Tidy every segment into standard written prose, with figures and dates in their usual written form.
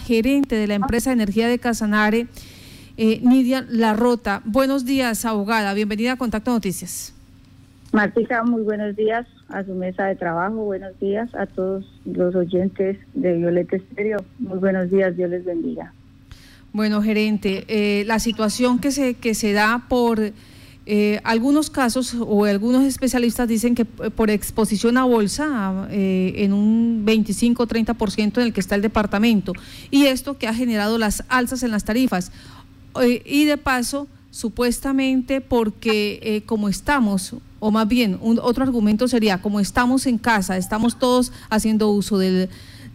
gerente de la empresa de energía de Casanare, Nidia Larrota. Buenos días, abogada. Bienvenida a Contacto Noticias. Martica, muy buenos días a su mesa de trabajo. Buenos días a todos los oyentes de Violeta Estéreo. Muy buenos días, Dios les bendiga. Bueno, gerente, la situación que se da por algunos casos, o algunos especialistas dicen que por exposición a bolsa en un 25-30% en el que está el departamento, y esto que ha generado las alzas en las tarifas, y de paso supuestamente porque como estamos, o más bien otro argumento sería, como estamos en casa, estamos todos haciendo uso del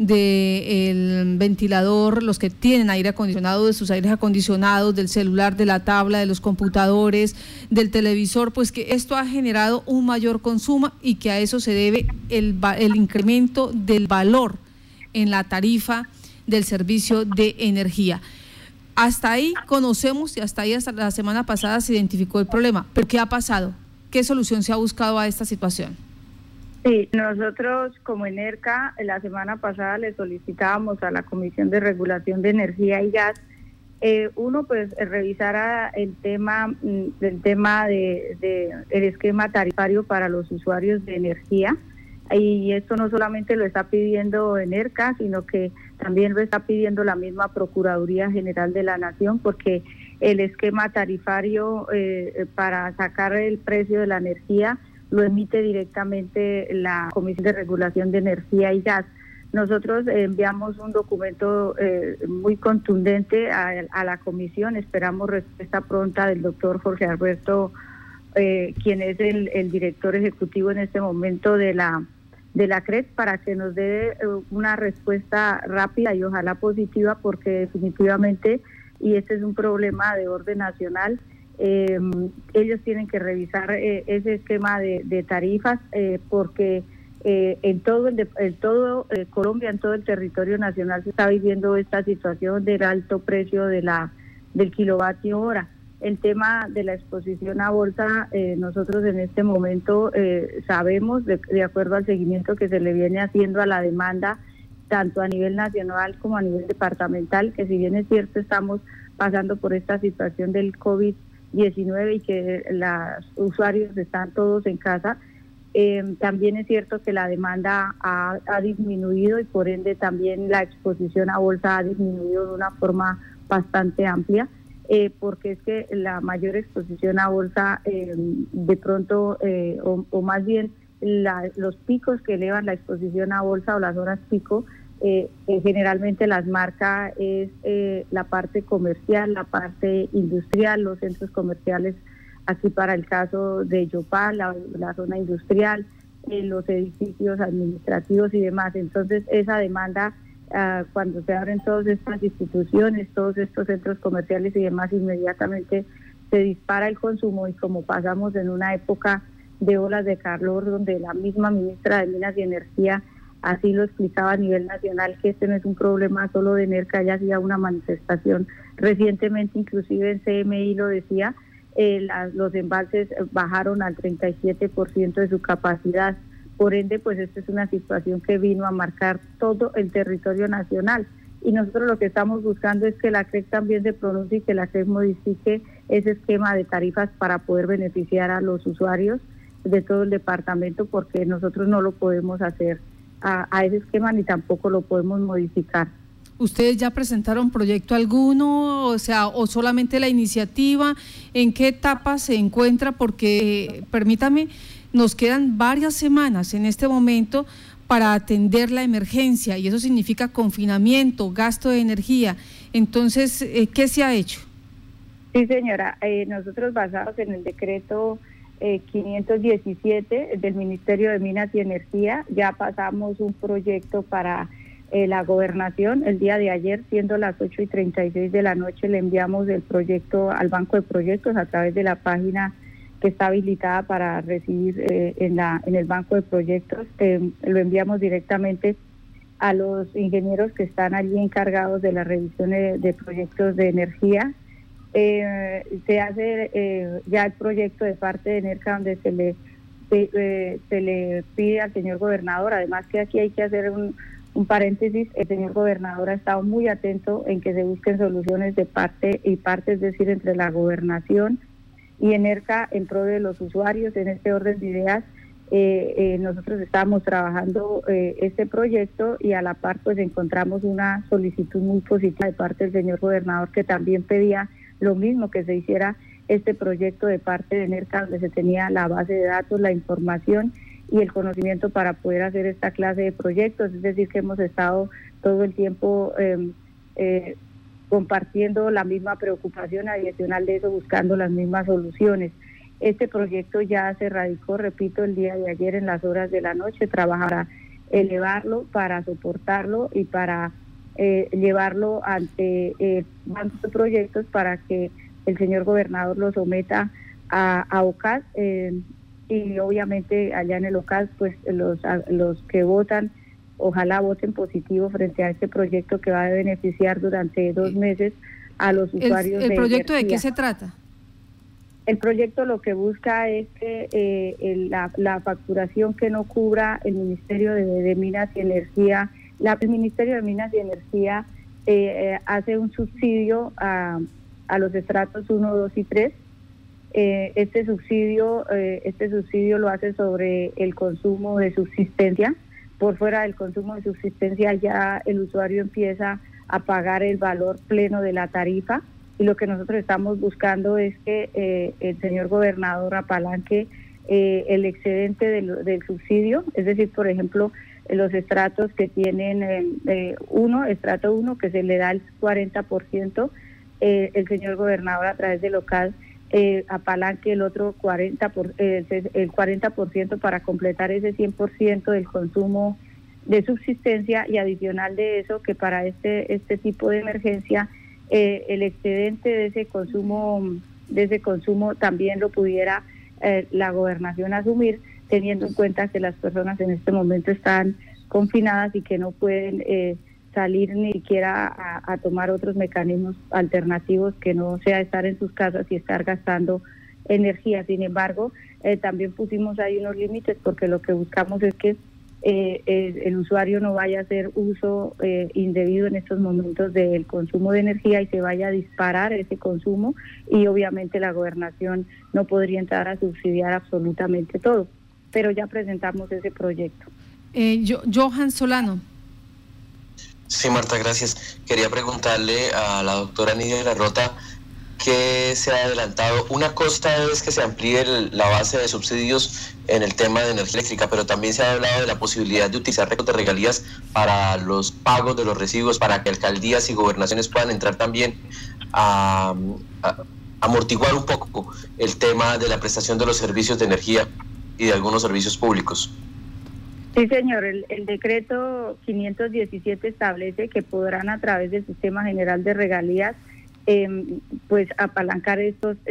ventilador, los que tienen aire acondicionado, de sus aires acondicionados, del celular, de la tabla, de los computadores, del televisor, pues que esto ha generado un mayor consumo y que a eso se debe el incremento del valor en la tarifa del servicio de energía. Hasta ahí conocemos, y hasta la semana pasada se identificó el problema, pero ¿qué ha pasado? ¿Qué solución se ha buscado a esta situación? Sí, nosotros como ENERCA la semana pasada le solicitábamos a la Comisión de Regulación de Energía y Gas, pues revisara el tema el esquema tarifario para los usuarios de energía, y esto no solamente lo está pidiendo ENERCA, sino que también lo está pidiendo la misma Procuraduría General de la Nación, porque el esquema tarifario para sacar el precio de la energía lo emite directamente la Comisión de Regulación de Energía y Gas. Nosotros enviamos un documento muy contundente a la comisión, esperamos respuesta pronta del doctor Jorge Alberto, quien es el director ejecutivo en este momento de la CREC, para que nos dé una respuesta rápida y ojalá positiva, porque definitivamente, y este es un problema de orden nacional, ellos tienen que revisar ese esquema de tarifas, porque en todo Colombia, en todo el territorio nacional se está viviendo esta situación del alto precio del kilovatio hora. El tema de la exposición a bolsa, nosotros en este momento sabemos, de acuerdo al seguimiento que se le viene haciendo a la demanda, tanto a nivel nacional como a nivel departamental, que si bien es cierto estamos pasando por esta situación del COVID-19 y que los usuarios están todos en casa, también es cierto que la demanda ha disminuido, y por ende también la exposición a bolsa ha disminuido de una forma bastante amplia, porque es que la mayor exposición a bolsa de pronto, o más bien los picos que elevan la exposición a bolsa o las horas pico, generalmente las marca es la parte comercial, la parte industrial, los centros comerciales, aquí para el caso de Yopal, la zona industrial, los edificios administrativos y demás. Entonces esa demanda, cuando se abren todas estas instituciones, todos estos centros comerciales y demás, inmediatamente se dispara el consumo, y como pasamos en una época de olas de calor, donde la misma ministra de Minas y Energía así lo explicaba a nivel nacional, que este no es un problema solo de ENERCA, ya hacía una manifestación recientemente, inclusive en CMI lo decía, los embalses bajaron al 37% de su capacidad, por ende pues esta es una situación que vino a marcar todo el territorio nacional, y nosotros lo que estamos buscando es que la CREC también se pronuncie y que la CREC modifique ese esquema de tarifas para poder beneficiar a los usuarios de todo el departamento, porque nosotros no lo podemos hacer a ese esquema, ni tampoco lo podemos modificar. ¿Ustedes ya presentaron proyecto alguno, o solamente la iniciativa? ¿En qué etapa se encuentra? Porque, permítame, nos quedan varias semanas en este momento para atender la emergencia, y eso significa confinamiento, gasto de energía. Entonces, ¿qué se ha hecho? Sí, señora, nosotros basados en el decreto 517 del Ministerio de Minas y Energía, ya pasamos un proyecto para la gobernación. El día de ayer, siendo las 8:36 de la noche, le enviamos el proyecto al Banco de Proyectos a través de la página que está habilitada para recibir en el Banco de Proyectos. Lo enviamos directamente a los ingenieros que están allí encargados de la revisión de proyectos de energía. Se hace ya el proyecto de parte de ENERCA, donde se le pide al señor gobernador, además que aquí hay que hacer un paréntesis, el señor gobernador ha estado muy atento en que se busquen soluciones de parte y parte, es decir, entre la gobernación y ENERCA en pro de los usuarios. En este orden de ideas, nosotros estábamos trabajando este proyecto y a la par pues encontramos una solicitud muy positiva de parte del señor gobernador, que también pedía lo mismo, que se hiciera este proyecto de parte de ENERCA, donde se tenía la base de datos, la información y el conocimiento para poder hacer esta clase de proyectos. Es decir, que hemos estado todo el tiempo compartiendo la misma preocupación, adicional de eso buscando las mismas soluciones. Este proyecto ya se radicó, repito, el día de ayer en las horas de la noche. Trabajará elevarlo, para soportarlo y para llevarlo ante el banco de proyectos para que el señor gobernador lo someta a OCAS, y obviamente allá en el OCAS pues los que votan ojalá voten positivo frente a este proyecto que va a beneficiar durante 2 meses a los usuarios. ¿El proyecto energía. de qué se trata? El proyecto lo que busca es que la facturación que no cubra el Ministerio de Minas y Energía, el Ministerio de Minas y Energía hace un subsidio a los estratos 1, 2 y 3. Este subsidio lo hace sobre el consumo de subsistencia. Por fuera del consumo de subsistencia ya el usuario empieza a pagar el valor pleno de la tarifa, y lo que nosotros estamos buscando es que el señor gobernador apalanque el excedente del subsidio, es decir, por ejemplo, los estratos que tienen estrato 1, que se le da el 40%, el señor gobernador a través del local apalanque el otro 40% para completar ese 100% del consumo de subsistencia, y adicional de eso, que para este tipo de emergencia el excedente de ese consumo también lo pudiera la gobernación asumir, teniendo en cuenta que las personas en este momento están confinadas y que no pueden salir ni siquiera a tomar otros mecanismos alternativos que no sea estar en sus casas y estar gastando energía. Sin embargo, también pusimos ahí unos límites, porque lo que buscamos es que el usuario no vaya a hacer uso indebido en estos momentos del consumo de energía y se vaya a disparar ese consumo, y obviamente la gobernación no podría entrar a subsidiar absolutamente todo, pero ya presentamos ese proyecto. Johan Solano. Sí, Marta, gracias. Quería preguntarle a la doctora Nidia de la Rota qué se ha adelantado. Una cosa es que se amplíe la base de subsidios en el tema de energía eléctrica, pero también se ha hablado de la posibilidad de utilizar recursos de regalías para los pagos de los residuos, para que alcaldías y gobernaciones puedan entrar también a amortiguar un poco el tema de la prestación de los servicios de energía y de algunos servicios públicos. Sí, señor, el decreto 517 establece que podrán, a través del Sistema General de Regalías, pues apalancar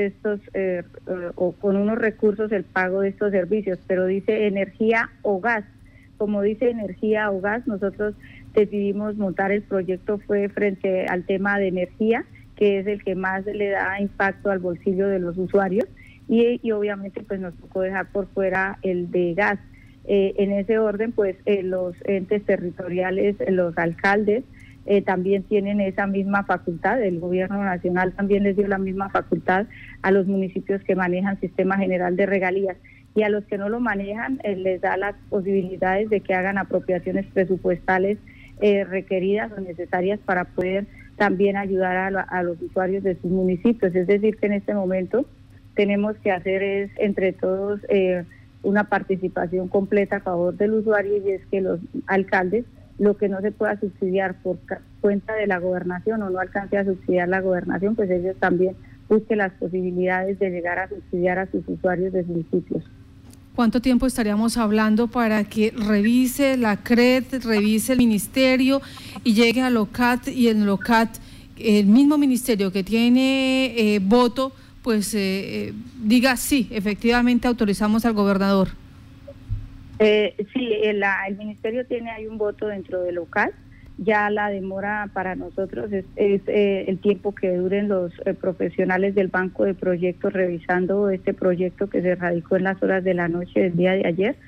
o con unos recursos el pago de estos servicios, pero dice energía o gas. Como dice energía o gas, nosotros decidimos montar el proyecto fue frente al tema de energía, que es el que más le da impacto al bolsillo de los usuarios, y obviamente pues nos tocó dejar por fuera el de gas. En ese orden, pues los entes territoriales, los alcaldes, también tienen esa misma facultad. El gobierno nacional también les dio la misma facultad a los municipios que manejan Sistema General de Regalías, y a los que no lo manejan les da las posibilidades de que hagan apropiaciones presupuestales requeridas o necesarias para poder también ayudar a los usuarios de sus municipios. Es decir, que en este momento tenemos que hacer es entre todos una participación completa a favor del usuario, y es que los alcaldes, lo que no se pueda subsidiar por cuenta de la gobernación o no alcance a subsidiar la gobernación, pues ellos también busquen las posibilidades de llegar a subsidiar a sus usuarios de municipios. ¿Cuánto tiempo estaríamos hablando para que revise la CRED, revise el ministerio y llegue al OCAT, y en el OCAT el mismo ministerio que tiene voto, pues diga sí, efectivamente autorizamos al gobernador? Sí, el ministerio tiene ahí un voto dentro del local. Ya la demora para nosotros es el tiempo que duren los profesionales del banco de proyectos revisando este proyecto que se radicó en las horas de la noche del día de ayer.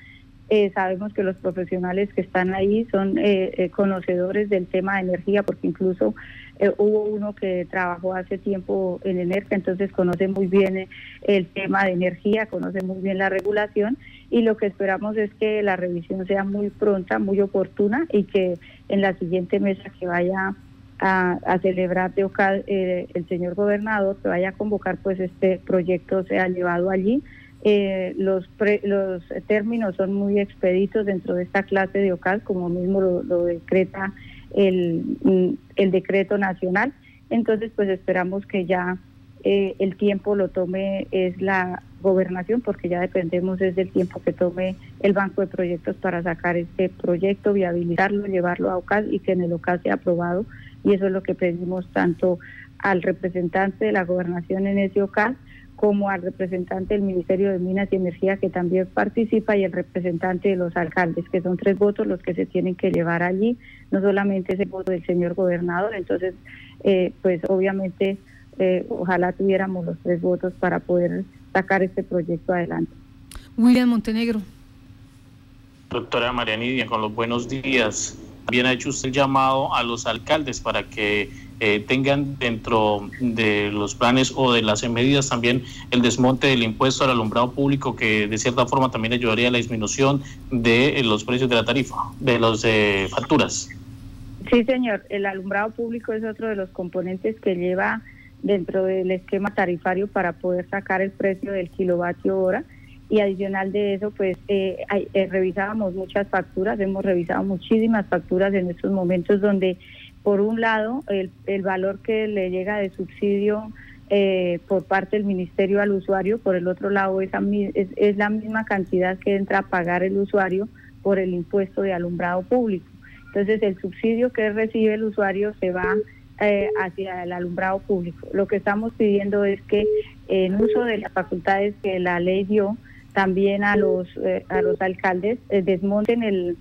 Sabemos que los profesionales que están ahí son conocedores del tema de energía, porque incluso hubo uno que trabajó hace tiempo en Enerca, entonces conoce muy bien el tema de energía, conoce muy bien la regulación, y lo que esperamos es que la revisión sea muy pronta, muy oportuna, y que en la siguiente mesa que vaya a celebrar de OCAD el señor gobernador, que vaya a convocar, pues este proyecto sea llevado allí. Los términos son muy expeditos dentro de esta clase de OCAD, como mismo lo decreta el decreto nacional. Entonces, pues esperamos que ya el tiempo lo tome es la gobernación, porque ya dependemos desde el tiempo que tome el banco de proyectos para sacar este proyecto, viabilizarlo, llevarlo a OCAD y que en el OCAD sea aprobado. Y eso es lo que pedimos tanto al representante de la gobernación en ese OCAD, como al representante del Ministerio de Minas y Energía, que también participa, y el representante de los alcaldes, que son 3 votos los que se tienen que llevar allí, no solamente ese voto del señor gobernador. Entonces, pues obviamente, ojalá tuviéramos los 3 votos para poder sacar este proyecto adelante. William Montenegro. Doctora María Nidia, con los buenos días. También ha hecho usted el llamado a los alcaldes para que tengan dentro de los planes o de las medidas también el desmonte del impuesto al alumbrado público, que de cierta forma también ayudaría a la disminución de los precios de la tarifa, de los facturas. Sí, señor, el alumbrado público es otro de los componentes que lleva dentro del esquema tarifario para poder sacar el precio del kilovatio hora. Y adicional de eso, pues revisábamos muchas facturas, hemos revisado muchísimas facturas en estos momentos, donde por un lado el valor que le llega de subsidio por parte del ministerio al usuario, por el otro lado es la misma cantidad que entra a pagar el usuario por el impuesto de alumbrado público. Entonces el subsidio que recibe el usuario se va hacia el alumbrado público. Lo que estamos pidiendo es que en uso de las facultades que la ley dio, también a los alcaldes desmonten el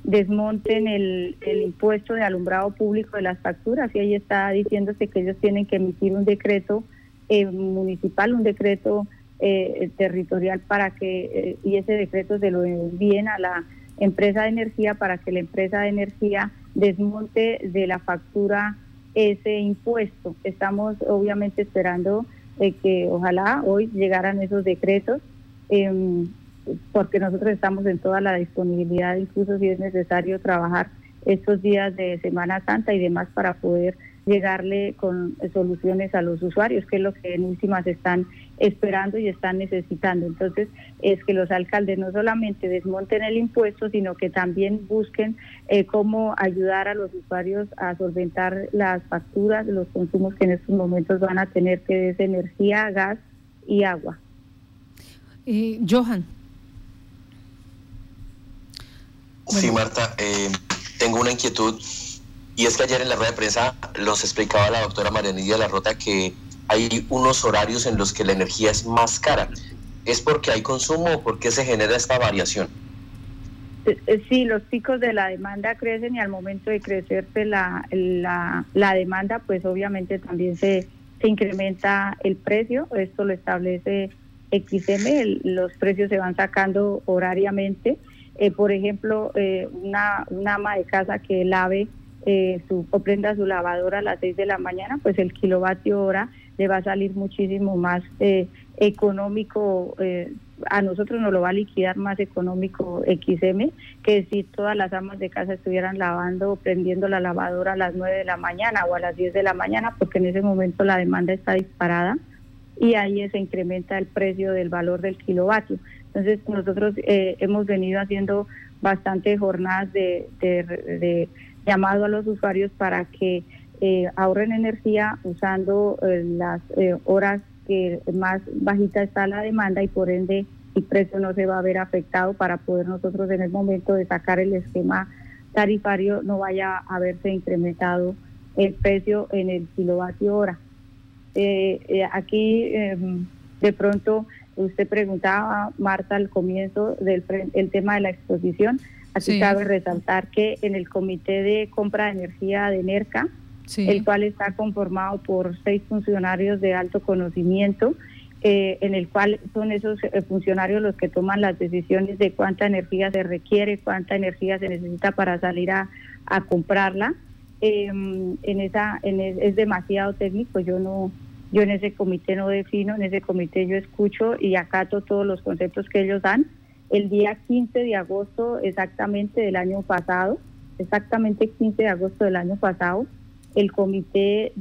impuesto de alumbrado público de las facturas, y ahí está diciéndose que ellos tienen que emitir un decreto municipal, un decreto territorial, para que y ese decreto se lo envíen a la empresa de energía para que la empresa de energía desmonte de la factura ese impuesto. Estamos obviamente esperando que ojalá hoy llegaran esos decretos, porque nosotros estamos en toda la disponibilidad, incluso si es necesario trabajar estos días de Semana Santa y demás, para poder llegarle con soluciones a los usuarios, que es lo que en últimas están esperando y están necesitando. Entonces, es que los alcaldes no solamente desmonten el impuesto, sino que también busquen cómo ayudar a los usuarios a solventar las facturas, los consumos que en estos momentos van a tener, que es energía, gas y agua. Johan. Sí, Marta, tengo una inquietud, y es que ayer en la rueda de prensa nos explicaba la doctora María Nidia de la Rota que hay unos horarios en los que la energía es más cara. ¿Es porque hay consumo o por qué se genera esta variación? Sí, los picos de la demanda crecen, y al momento de crecerse la demanda, pues obviamente también se incrementa el precio. Esto lo establece XM, los precios se van sacando horariamente. Por ejemplo, una ama de casa que lave o prenda su lavadora a las 6 de la mañana, pues el kilovatio hora le va a salir muchísimo más económico. A nosotros nos lo va a liquidar más económico XM, que si todas las amas de casa estuvieran lavando o prendiendo la lavadora a las 9 de la mañana o a las 10 de la mañana, porque en ese momento la demanda está disparada, y ahí se incrementa el precio del valor del kilovatio. Entonces nosotros hemos venido haciendo bastantes jornadas de llamado a los usuarios para que ahorren energía usando las horas que más bajita está la demanda, y por ende el precio no se va a ver afectado, para poder nosotros en el momento de sacar el esquema tarifario no vaya a haberse incrementado el precio en el kilovatio hora. Aquí de pronto usted preguntaba, Marta, al comienzo el tema de la exposición. Aquí sí cabe resaltar que en el Comité de Compra de Energía de Enerca, sí, el cual está conformado por 6 funcionarios de alto conocimiento, en el cual son esos funcionarios los que toman las decisiones de cuánta energía se requiere, cuánta energía se necesita para salir a comprarla. Es demasiado técnico. Yo en ese comité no defino, en ese comité yo escucho y acato todos los conceptos que ellos dan. El día 15 de agosto exactamente del año pasado, el comité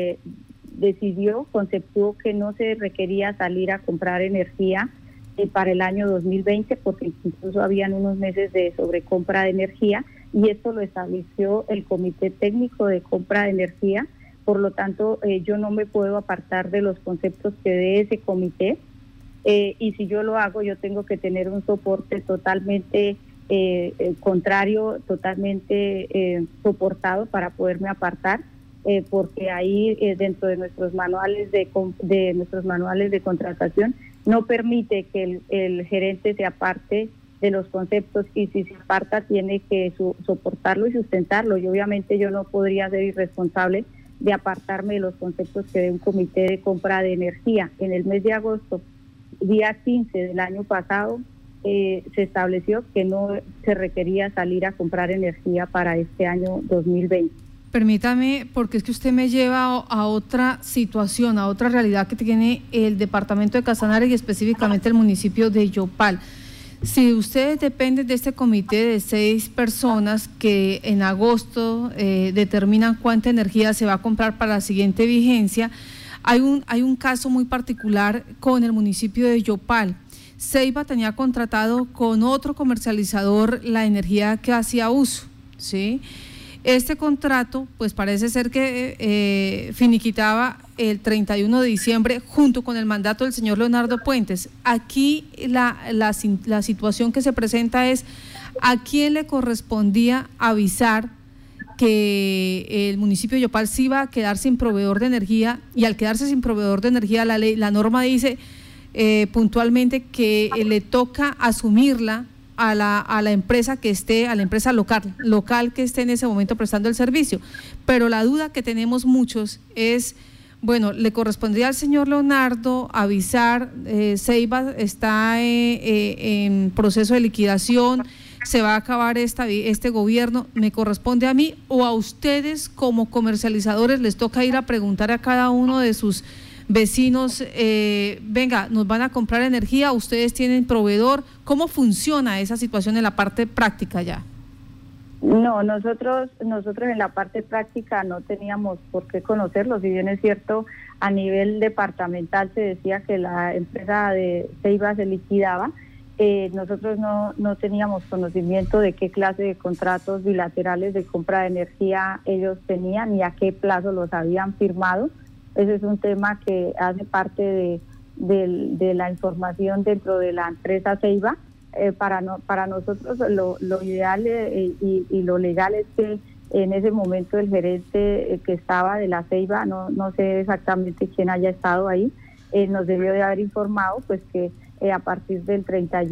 conceptuó que no se requería salir a comprar energía para el año 2020, porque incluso habían unos meses de sobrecompra de energía, y esto lo estableció el Comité Técnico de Compra de Energía. Por lo tanto, yo no me puedo apartar de los conceptos que dé ese comité, y si yo lo hago, yo tengo que tener un soporte totalmente contrario, totalmente soportado para poderme apartar, porque ahí dentro de nuestros manuales de contratación no permite que el gerente se aparte de los conceptos, y si se aparta tiene que soportarlo y sustentarlo, y obviamente yo no podría ser irresponsable de apartarme de los conceptos que dé un comité de compra de energía. En el mes de agosto, día 15 del año pasado, se estableció que no se requería salir a comprar energía para este año 2020. Permítame, porque es que usted me lleva a otra situación, a otra realidad que tiene el departamento de Casanare y específicamente el municipio de Yopal. Si ustedes dependen de este comité de 6 personas que en agosto determinan cuánta energía se va a comprar para la siguiente vigencia, hay un caso muy particular con el municipio de Yopal. Ceiba tenía contratado con otro comercializador la energía que hacía uso, ¿sí? Este contrato, pues parece ser que finiquitaba el 31 de diciembre junto con el mandato del señor Leonardo Puentes. Aquí la situación que se presenta es: ¿a quién le correspondía avisar que el municipio de Yopal se iba a quedar sin proveedor de energía? Y al quedarse sin proveedor de energía, la norma dice puntualmente que le toca asumirla a la empresa que esté, a la empresa local que esté en ese momento prestando el servicio. Pero la duda que tenemos muchos es, bueno, le correspondría al señor Leonardo avisar, Ceiba está en proceso de liquidación, se va a acabar este gobierno, ¿me corresponde a mí o a ustedes como comercializadores les toca ir a preguntar a cada uno de sus vecinos, venga, nos van a comprar energía, ustedes tienen proveedor? ¿Cómo funciona esa situación en la parte práctica ya? No, nosotros en la parte práctica no teníamos por qué conocerlo. Si bien es cierto, a nivel departamental se decía que la empresa de Ceiba se liquidaba, nosotros no teníamos conocimiento de qué clase de contratos bilaterales de compra de energía ellos tenían y a qué plazo los habían firmado. Ese es un tema que hace parte de la información dentro de la empresa Ceiba. Para nosotros lo ideal y lo legal es que en ese momento el gerente que estaba de la Ceiba, no sé exactamente quién haya estado ahí, nos debió de haber informado pues que a partir del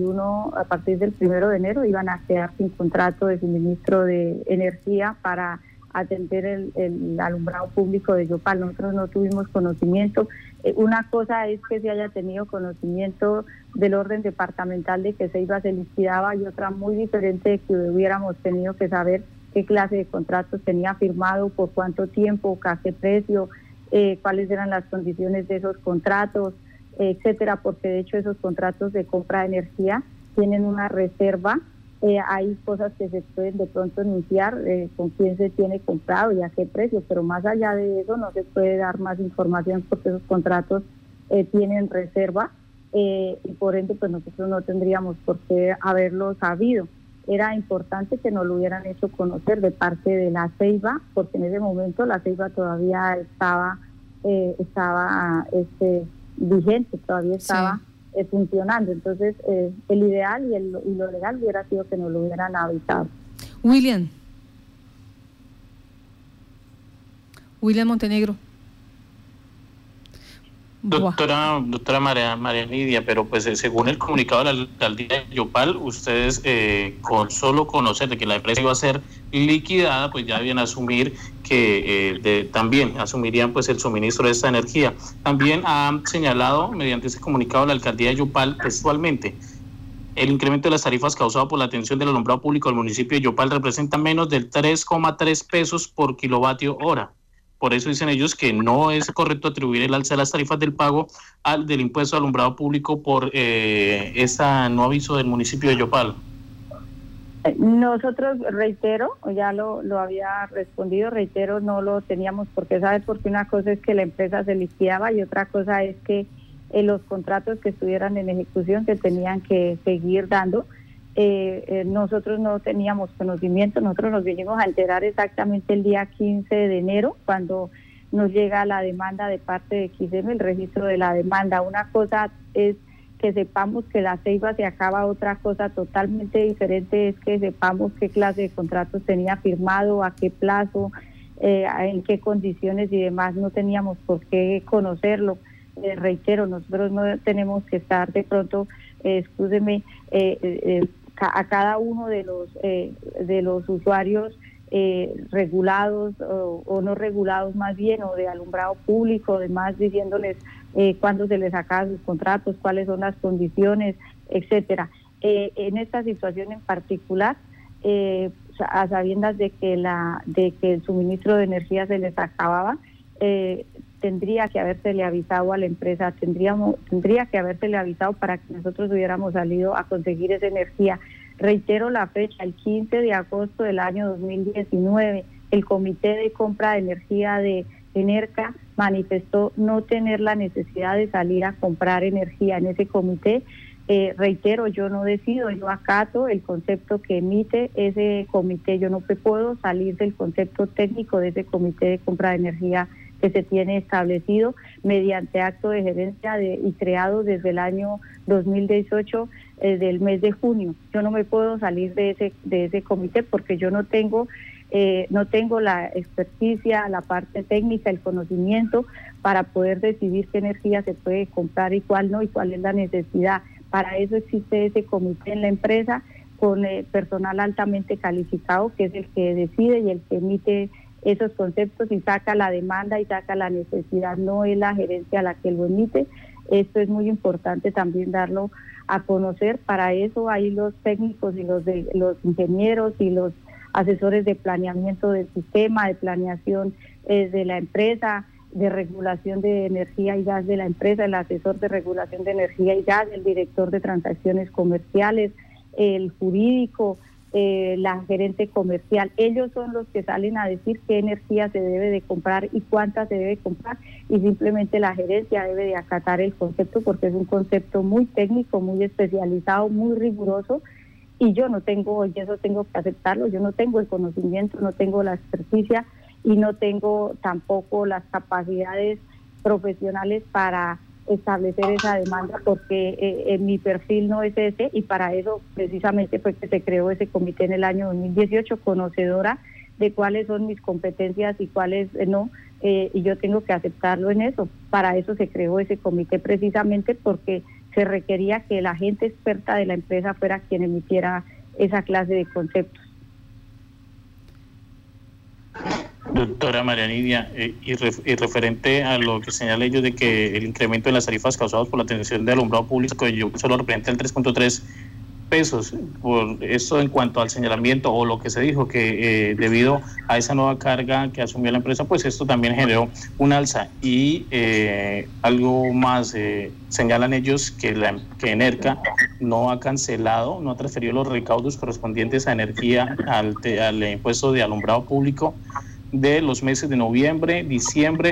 1 de enero iban a quedar sin contrato de suministro de energía para atender el alumbrado público de Yopal. Nosotros no tuvimos conocimiento. Una cosa es que se haya tenido conocimiento del orden departamental de que Ceiba se liquidaba, y otra muy diferente de que hubiéramos tenido que saber qué clase de contratos tenía firmado, por cuánto tiempo, a qué precio, cuáles eran las condiciones de esos contratos, etcétera, porque de hecho esos contratos de compra de energía tienen una reserva. Hay cosas que se pueden de pronto anunciar, con quién se tiene comprado y a qué precio, pero más allá de eso no se puede dar más información porque esos contratos tienen reserva, y por ende pues nosotros no tendríamos por qué haberlo sabido. Era importante que nos lo hubieran hecho conocer de parte de la Ceiba, porque en ese momento la Ceiba todavía estaba vigente, todavía estaba funcionando. Entonces el ideal y lo legal hubiera sido que nos lo hubieran avisado. William Montenegro. Doctora María Nidia, pero pues según el comunicado de la alcaldía de Yopal, ustedes con solo conocer de que la empresa iba a ser liquidada, pues ya debían asumir que también asumirían pues el suministro de esta energía. También han señalado mediante ese comunicado la alcaldía de Yopal textualmente: el incremento de las tarifas causado por la atención del alumbrado público del municipio de Yopal representa menos del 3,3 pesos por kilovatio hora. Por eso dicen ellos que no es correcto atribuir el alza de las tarifas del pago del impuesto de alumbrado público por este no aviso del municipio de Yopal. Nosotros, reitero, ya lo había respondido, reitero, no lo teníamos porque, ¿sabes? Porque una cosa es que la empresa se liquidaba y otra cosa es que los contratos que estuvieran en ejecución se tenían que seguir dando. Nosotros no teníamos conocimiento, nosotros nos vinimos a enterar exactamente el día 15 de enero, cuando nos llega la demanda de parte de XM, el registro de la demanda. Una cosa es que sepamos que la ceiba se acaba, otra cosa totalmente diferente es que sepamos qué clase de contratos tenía firmado, a qué plazo, en qué condiciones y demás. No teníamos por qué conocerlo. Reitero, nosotros no tenemos que estar de pronto, a cada uno de los usuarios regulados o no regulados más bien, o de alumbrado público, demás, diciéndoles cuándo se les acaban sus contratos, cuáles son las condiciones, etcétera. En esta situación en particular, a sabiendas de que el suministro de energía se les acababa, tendría que habérsele avisado a la empresa, tendría que habérsele avisado para que nosotros hubiéramos salido a conseguir esa energía. Reitero la fecha, el 15 de agosto del año 2019, el Comité de Compra de Energía de ENERCA manifestó no tener la necesidad de salir a comprar energía. En ese comité, reitero, yo no decido, yo acato el concepto que emite ese comité. Yo no puedo salir del concepto técnico de ese Comité de Compra de Energía que se tiene establecido mediante acto de gerencia y creado desde el año 2018, del mes de junio. Yo no me puedo salir de ese comité porque yo no tengo la experticia, la parte técnica, el conocimiento para poder decidir qué energía se puede comprar y cuál no, y cuál es la necesidad. Para eso existe ese comité en la empresa con personal altamente calificado, que es el que decide y el que emite esos conceptos y saca la demanda y saca la necesidad. No es la gerencia la que lo emite. Esto es muy importante también darlo a conocer. Para eso hay los técnicos y los ingenieros y los asesores de planeamiento del sistema, de planeación de la empresa, de regulación de energía y gas de la empresa, el asesor de regulación de energía y gas, el director de transacciones comerciales, el jurídico, la gerente comercial. Ellos son los que salen a decir qué energía se debe de comprar y cuánta se debe comprar, y simplemente la gerencia debe de acatar el concepto porque es un concepto muy técnico, muy especializado, muy riguroso, y yo no tengo, y eso tengo que aceptarlo, yo no tengo el conocimiento, no tengo la experticia y no tengo tampoco las capacidades profesionales para establecer esa demanda, porque mi perfil no es ese, y para eso precisamente fue que se creó ese comité en el año 2018, conocedora de cuáles son mis competencias y cuáles no, y yo tengo que aceptarlo en eso. Para eso se creó ese comité, precisamente porque se requería que la gente experta de la empresa fuera quien emitiera esa clase de conceptos. Doctora María Nidia, y referente a lo que señala ellos de que el incremento de las tarifas causadas por la atención de alumbrado público solo representa el 3.3 pesos, por eso en cuanto al señalamiento o lo que se dijo que debido a esa nueva carga que asumió la empresa, pues esto también generó un alza. Y algo más, señalan ellos que ENERCA no ha cancelado, no ha transferido los recaudos correspondientes a energía al impuesto de alumbrado público de los meses de noviembre, diciembre,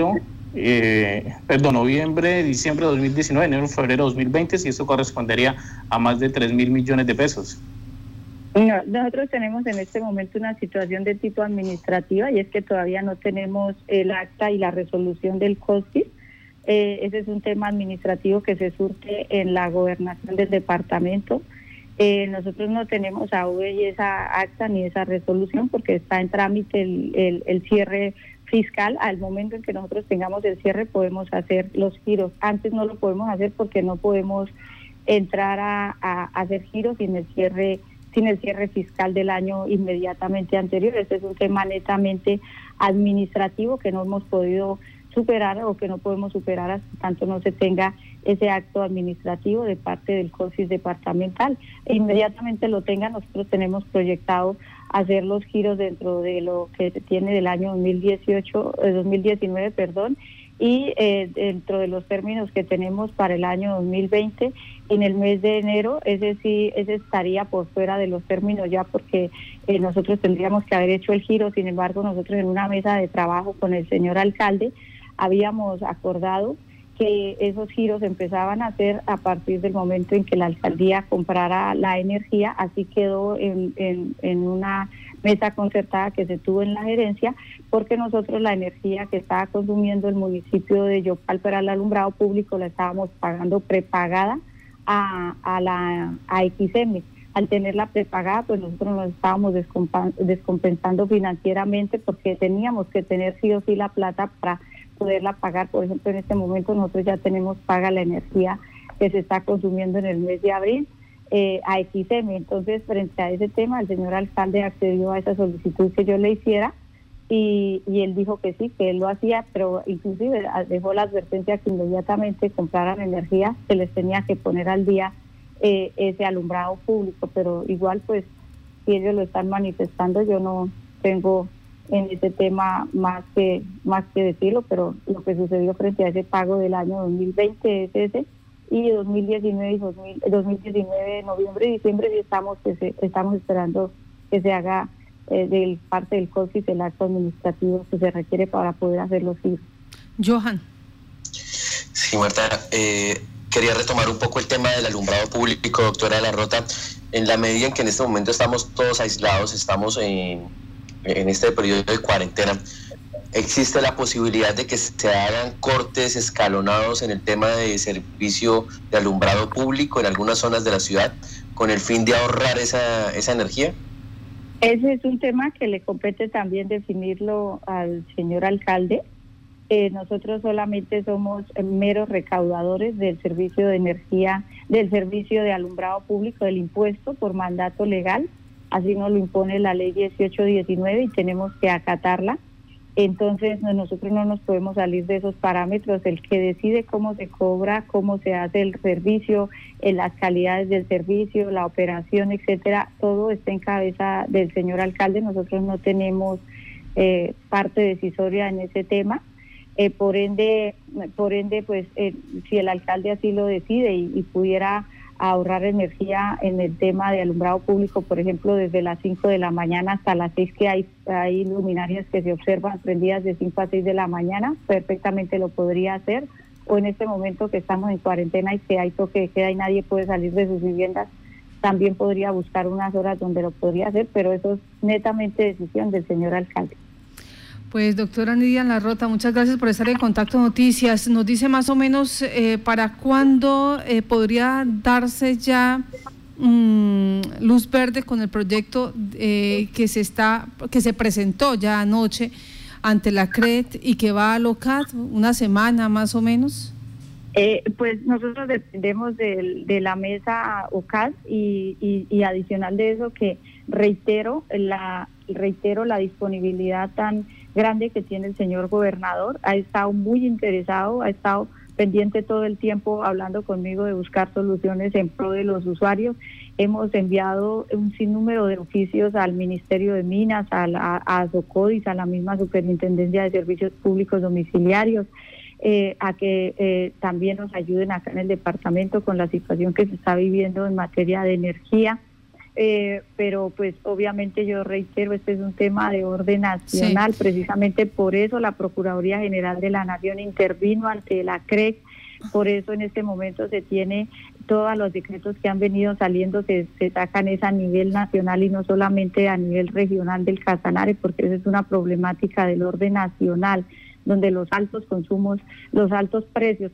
noviembre, diciembre de 2019, enero, febrero de 2020, si esto correspondería a más de 3.000 millones de pesos. No, nosotros tenemos en este momento una situación de tipo administrativa, y es que todavía no tenemos el acta y la resolución del COSPIS. Ese es un tema administrativo que se surte en la gobernación del departamento. Nosotros no tenemos aún esa acta ni esa resolución porque está en trámite el cierre fiscal. Al momento en que nosotros tengamos el cierre podemos hacer los giros. Antes no lo podemos hacer porque no podemos entrar a hacer giros sin el cierre fiscal del año inmediatamente anterior. Este es un tema netamente administrativo que no hemos podido superar o que no podemos superar hasta tanto no se tenga ese acto administrativo de parte del COSIS departamental. E inmediatamente lo tengan, nosotros tenemos proyectado hacer los giros dentro de lo que se tiene del año 2019, y dentro de los términos que tenemos para el año 2020, en el mes de enero, ese estaría por fuera de los términos ya, porque nosotros tendríamos que haber hecho el giro. Sin embargo, nosotros en una mesa de trabajo con el señor alcalde habíamos acordado que esos giros empezaban a hacer a partir del momento en que la alcaldía comprara la energía. Así quedó en una mesa concertada que se tuvo en la gerencia, porque nosotros la energía que estaba consumiendo el municipio de Yopal para el alumbrado público la estábamos pagando prepagada a XM. Al tenerla prepagada, pues nosotros nos estábamos descompensando financieramente, porque teníamos que tener sí o sí la plata para poderla pagar. Por ejemplo, en este momento nosotros ya tenemos paga la energía que se está consumiendo en el mes de abril a XM. Entonces, frente a ese tema, el señor alcalde accedió a esa solicitud que yo le hiciera, y él dijo que sí, que él lo hacía, pero inclusive dejó la advertencia que inmediatamente compraran energía se les tenía que poner al día ese alumbrado público. Pero igual, pues, si ellos lo están manifestando, yo no tengo en ese tema más que decirlo, pero lo que sucedió frente a ese pago del año 2020 es ese, y 2019 noviembre y diciembre sí estamos esperando que se haga de parte del COSIS el acto administrativo que se requiere para poder hacer los giros. Johan. Sí, Marta, quería retomar un poco el tema del alumbrado público, doctora de la Rota. En la medida en que en este momento estamos todos aislados, estamos en este periodo de cuarentena, ¿existe la posibilidad de que se hagan cortes escalonados en el tema de servicio de alumbrado público en algunas zonas de la ciudad con el fin de ahorrar esa energía? Ese es un tema que le compete también definirlo al señor alcalde. Nosotros solamente somos meros recaudadores del servicio de energía, del servicio de alumbrado público, del impuesto por mandato legal. Así nos lo impone la ley 1819 y tenemos que acatarla. Entonces nosotros no nos podemos salir de esos parámetros. El que decide cómo se cobra, cómo se hace el servicio, las calidades del servicio, la operación, etcétera, todo está en cabeza del señor alcalde. Nosotros no tenemos parte decisoria en ese tema. Por ende, pues si el alcalde así lo decide y pudiera ahorrar energía en el tema de alumbrado público, por ejemplo, desde las 5 de la mañana hasta las 6, que hay luminarias que se observan prendidas de 5 a 6 de la mañana, perfectamente lo podría hacer. O en este momento que estamos en cuarentena y que hay toque de queda y nadie puede salir de sus viviendas, también podría buscar unas horas donde lo podría hacer, pero eso es netamente decisión del señor alcalde. Pues doctora Nidia La Rota, muchas gracias por estar en Contacto Noticias. Nos dice más o menos para cuándo podría darse ya luz verde con el proyecto que se presentó ya anoche ante la CRET y que va a LOCAT, una semana más o menos. Pues nosotros dependemos de la mesa OCAD y adicional de eso, que reitero la disponibilidad tan grande que tiene el señor gobernador. Ha estado muy interesado, ha estado pendiente todo el tiempo hablando conmigo de buscar soluciones en pro de los usuarios. Hemos enviado un sinnúmero de oficios al Ministerio de Minas, a SOCODIS, a la misma Superintendencia de Servicios Públicos Domiciliarios, a que también nos ayuden acá en el departamento con la situación que se está viviendo en materia de energía. Pero pues obviamente yo reitero, este es un tema de orden nacional, sí. Precisamente por eso la Procuraduría General de la Nación intervino ante la CREC, por eso en este momento se tiene todos los decretos que han venido saliendo, se sacan es a nivel nacional y no solamente a nivel regional del Casanare, porque esa es una problemática del orden nacional, donde los altos precios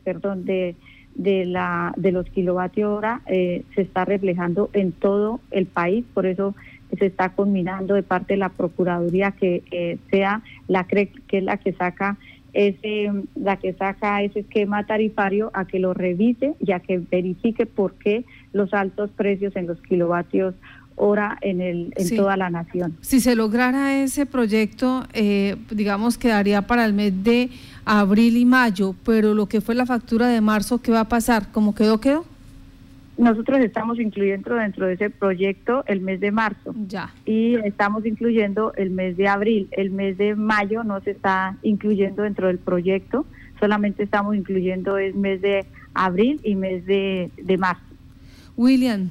de los kilovatios hora se está reflejando en todo el país. Por eso se está culminando de parte de la Procuraduría que sea la CREC, que es la que saca ese esquema tarifario, a que lo revise y a que verifique por qué los altos precios en los kilovatios hora en toda la nación. Si se lograra ese proyecto, digamos, quedaría para el mes de abril y mayo, pero lo que fue la factura de marzo, ¿qué va a pasar? ¿Cómo quedó? Nosotros estamos incluyendo dentro de ese proyecto el mes de marzo. Ya. Y estamos incluyendo el mes de abril. El mes de mayo no se está incluyendo dentro del proyecto, solamente estamos incluyendo el mes de abril y mes de marzo. William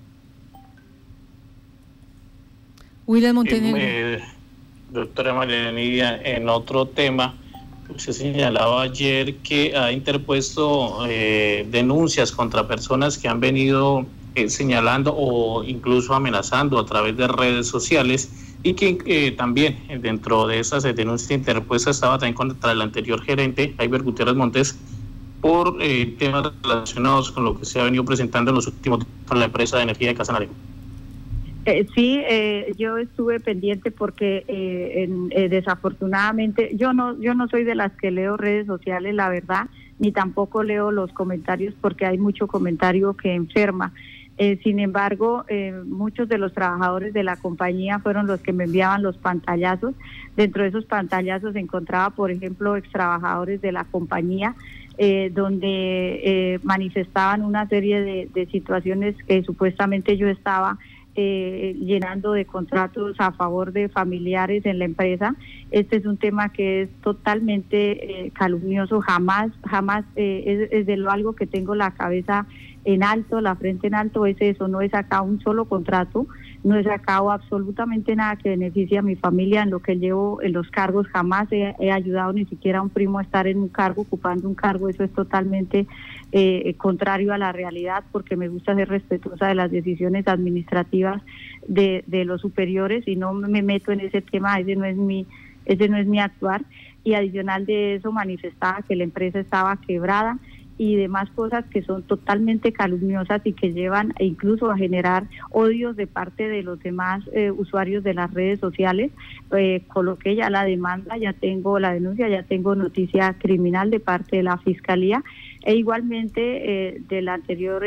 Montenegro. Doctora María Nidia, en otro tema, usted señalaba ayer que ha interpuesto denuncias contra personas que han venido señalando o incluso amenazando a través de redes sociales, y que también dentro de esas denuncias interpuestas estaba también contra el anterior gerente, Jaiber Gutiérrez Montes, por temas relacionados con lo que se ha venido presentando en los últimos días con la empresa de energía de Casanare. Sí, yo estuve pendiente porque desafortunadamente yo no soy de las que leo redes sociales, la verdad, ni tampoco leo los comentarios porque hay mucho comentario que enferma. Sin embargo, muchos de los trabajadores de la compañía fueron los que me enviaban los pantallazos. Dentro de esos pantallazos se encontraba, por ejemplo, ex trabajadores de la compañía, donde manifestaban una serie de situaciones que supuestamente yo estaba llenando de contratos a favor de familiares en la empresa. Este es un tema que es totalmente calumnioso, jamás es de lo algo que tengo la cabeza en alto, la frente en alto, es eso, no he sacado un solo contrato, no he sacado absolutamente nada que beneficie a mi familia en lo que llevo en los cargos, jamás he ayudado ni siquiera a un primo a estar en un cargo, ocupando un cargo, eso es totalmente contrario a la realidad, porque me gusta ser respetuosa de las decisiones administrativas de los superiores y no me meto en ese tema, ese no es mi actuar. Y adicional de eso manifestaba que la empresa estaba quebrada y demás cosas que son totalmente calumniosas y que llevan incluso a generar odios de parte de los demás usuarios de las redes sociales. Coloqué ya la demanda, ya tengo la denuncia, ya tengo noticia criminal de parte de la Fiscalía, e igualmente del anterior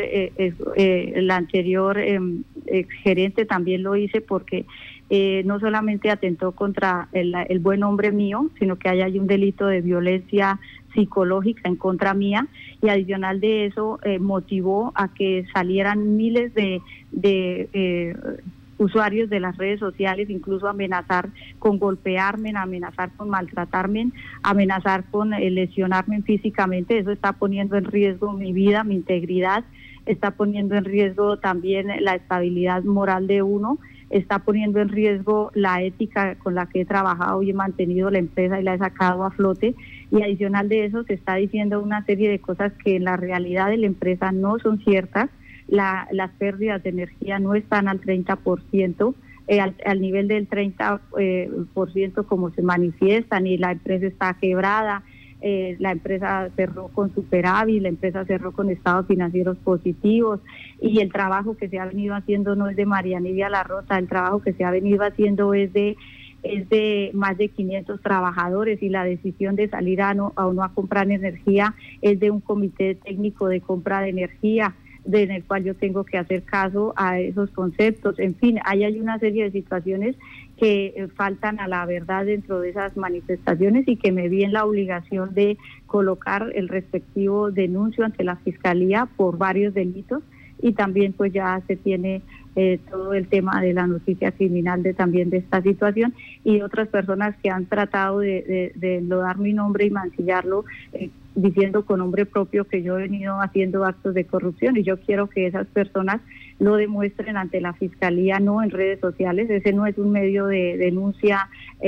gerente también lo hice porque no solamente atentó contra el buen nombre mío, sino que hay un delito de violencia psicológica en contra mía, y adicional de eso motivó a que salieran miles de usuarios de las redes sociales, incluso amenazar con golpearme, amenazar con maltratarme, amenazar con lesionarme físicamente. Eso está poniendo en riesgo mi vida, mi integridad, está poniendo en riesgo también la estabilidad moral de uno, está poniendo en riesgo la ética con la que he trabajado y he mantenido la empresa y la he sacado a flote, y adicional de eso se está diciendo una serie de cosas que en la realidad de la empresa no son ciertas. Las pérdidas de energía no están al 30%, al nivel del 30% como se manifiestan, y la empresa está quebrada. La empresa cerró con superávit, la empresa cerró con estados financieros positivos, y el trabajo que se ha venido haciendo no es de María Nidia Larrota, el trabajo que se ha venido haciendo es de más de 500 trabajadores, y la decisión de salir o no a comprar energía es de un comité técnico de compra de energía, en el cual yo tengo que hacer caso a esos conceptos. En fin, hay una serie de situaciones que faltan a la verdad dentro de esas manifestaciones, y que me vi en la obligación de colocar el respectivo denuncio ante la Fiscalía por varios delitos, y también pues ya se tiene todo el tema de la noticia criminal también de esta situación, y otras personas que han tratado de enlodar mi nombre y mancillarlo, diciendo con nombre propio que yo he venido haciendo actos de corrupción, y yo quiero que esas personas lo demuestren ante la Fiscalía, no en redes sociales. Ese no es un medio de denuncia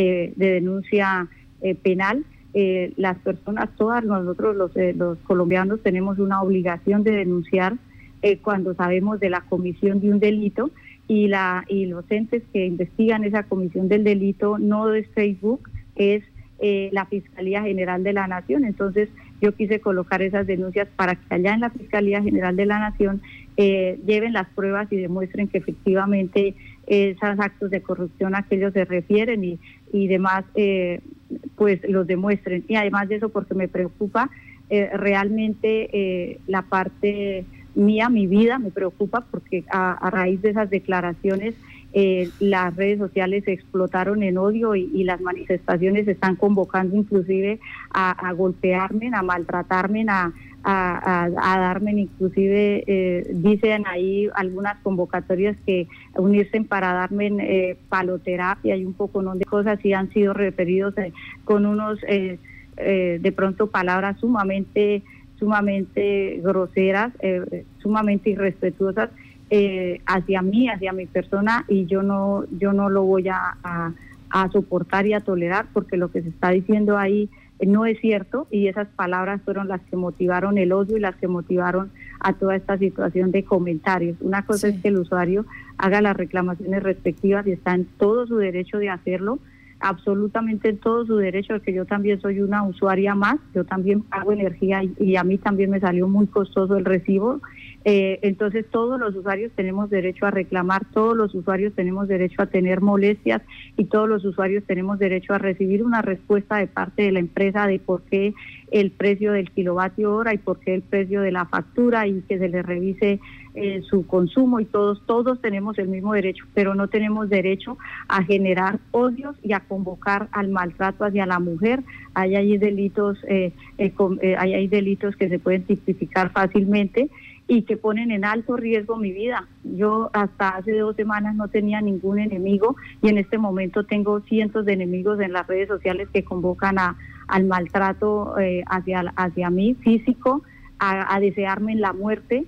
penal. Las personas, todas nosotros los colombianos tenemos una obligación de denunciar cuando sabemos de la comisión de un delito, y los entes que investigan esa comisión del delito no es Facebook, es la Fiscalía General de la Nación. Entonces yo quise colocar esas denuncias para que allá en la Fiscalía General de la Nación lleven las pruebas y demuestren que efectivamente esos actos de corrupción a que ellos se refieren y demás, pues los demuestren. Y además de eso, porque me preocupa realmente la parte mía, mi vida me preocupa, porque a raíz de esas declaraciones las redes sociales explotaron en odio y las manifestaciones están convocando inclusive a golpearme, a maltratarme, a darme, inclusive dicen ahí algunas convocatorias que unirse para darme paloterapia y un poco de cosas, y han sido referidos con unos de pronto palabras sumamente groseras, sumamente irrespetuosas hacia mí, hacia mi persona, y yo no lo voy a soportar y a tolerar, porque lo que se está diciendo ahí no es cierto, y esas palabras fueron las que motivaron el odio y las que motivaron a toda esta situación de comentarios. Una cosa es que el usuario haga las reclamaciones respectivas y está en todo su derecho de hacerlo, absolutamente en todo su derecho, porque yo también soy una usuaria más, yo también pago energía y a mí también me salió muy costoso el recibo. Entonces todos los usuarios tenemos derecho a reclamar, todos los usuarios tenemos derecho a tener molestias y todos los usuarios tenemos derecho a recibir una respuesta de parte de la empresa de por qué el precio del kilovatio hora y por qué el precio de la factura, y que se le revise su consumo, y todos tenemos el mismo derecho, pero no tenemos derecho a generar odios y a convocar al maltrato hacia la mujer. Hay delitos que se pueden tipificar fácilmente y que ponen en alto riesgo mi vida. Yo hasta hace 2 semanas no tenía ningún enemigo, y en este momento tengo cientos de enemigos en las redes sociales que convocan al maltrato hacia mí, físico, a desearme la muerte,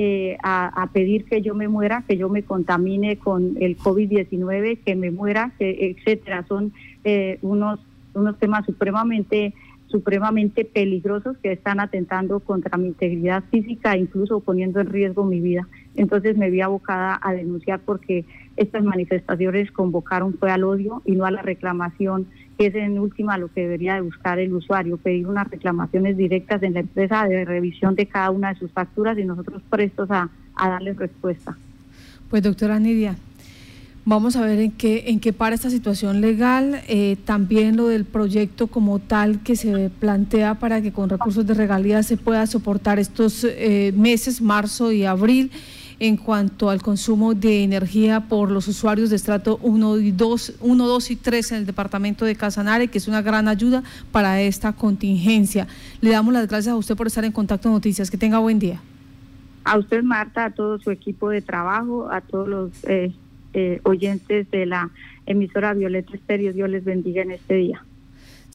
a pedir que yo me muera, que yo me contamine con el COVID-19, que me muera, etcétera. Son unos temas supremamente peligrosos que están atentando contra mi integridad física e incluso poniendo en riesgo mi vida. Entonces me vi abocada a denunciar, porque estas manifestaciones convocaron fue al odio y no a la reclamación, que es en última lo que debería de buscar el usuario, pedir unas reclamaciones directas en la empresa de revisión de cada una de sus facturas, y nosotros prestos a darles respuesta. Pues doctora Nidia, vamos a ver en qué para esta situación legal, también lo del proyecto como tal que se plantea para que con recursos de regalías se pueda soportar estos meses, marzo y abril, en cuanto al consumo de energía por los usuarios de estrato 1, 2 y 3 en el departamento de Casanare, que es una gran ayuda para esta contingencia. Le damos las gracias a usted por estar en Contacto Noticias. Que tenga buen día. A usted, Marta, a todo su equipo de trabajo, a todos los oyentes de la emisora Violeta Estéreo, Dios les bendiga en este día.